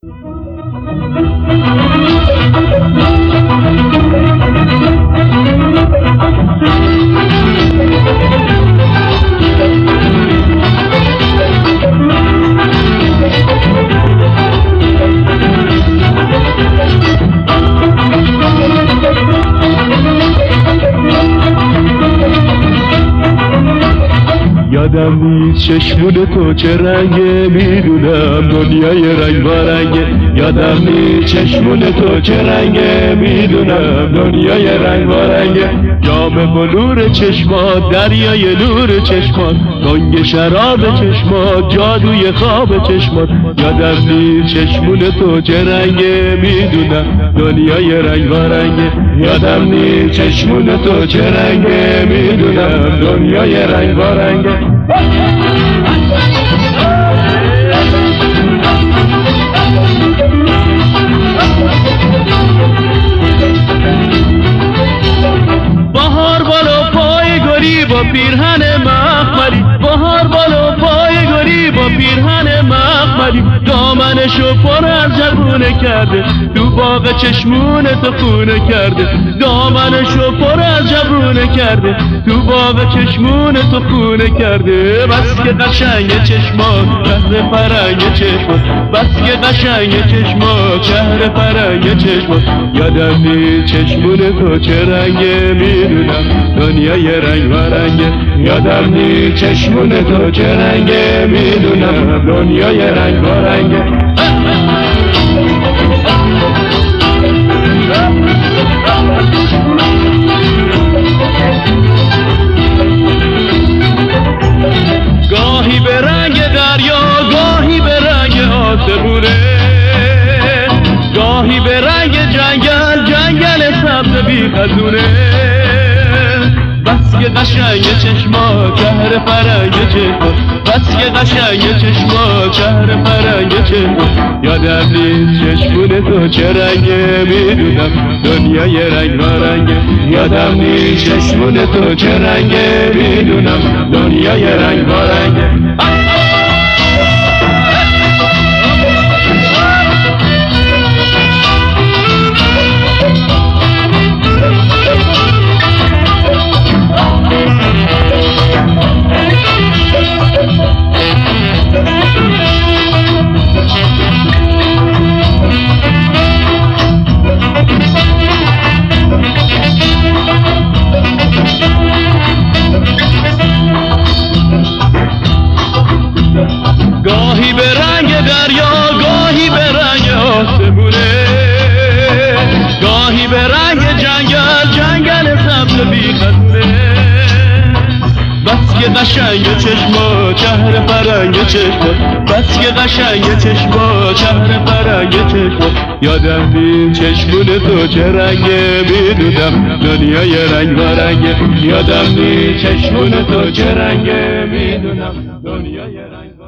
یادم نیست چشمون تو چه رنگه، میدونم دنیای رنگ بارنگه. یادم نیست چشمون تو چه رنگه، میدونم دنیای رنگ بارنگه. جام بلور چشمات، دریای نور چشمات، تنگ شراب چشمات، جادوی خواب چشمات. یادم نیست چشمون تو چه رنگه، میدونم دنیای رنگ بارنگه. یادم نیست چشمون تو چه رنگه، میدونم دنیای رنگ بارنگه. بهار بالا پای گلی با پیرهن مخملی، بهار بالا پای گلی با پیرهن مخملی. دامنشو پر از جوونه کرده، تو باغ چشمون تو خونه کرده. دامنشو پر از جوونه کرده، تو باغ چشمون تو خونه کرده. بس که قشنگ چشمات، شهر فرنگ چشمات، بس که قشنگ چشمات، شهر فرنگ چشمات. یادم نیست چشمون تو چه رنگه، میدونم دنیای رنگ بارنگه. یادم نیست چشمون تو چه رنگه، میدونم دنیای رنگ بارنگه. گاهی به رنگ دریا، گاهی به رنگ آسمونه، گاهی به رنگ جنگل، جنگل سبز بی خزونه. بس که قشنگ چشمات، شهر فرنگ چشمات، بس که قشنگ چشمات، شهر فرنگ چشمات. یادم نیست چشمون تو چه رنگه، میدونم دنیای رنگ بارنگه. یادم نیست چشمون تو چه رنگه، میدونم دنیای رنگ بارنگه. گاهی به رنگ دریا، گاهی به رنگ آسمونه، گاهی به رنگ جنگل، جنگل سبز بی خزونه. بس که قشنگ چشمات، شهر فرنگ چشمات، بس که قشنگ چشمات، شهر فرنگ چشمات. یادم نیست چشمون تو چه رنگه، میدونم دنیای رنگ بارنگه. یادم نیست چشمون تو چه رنگه، میدونم دنیای رنگ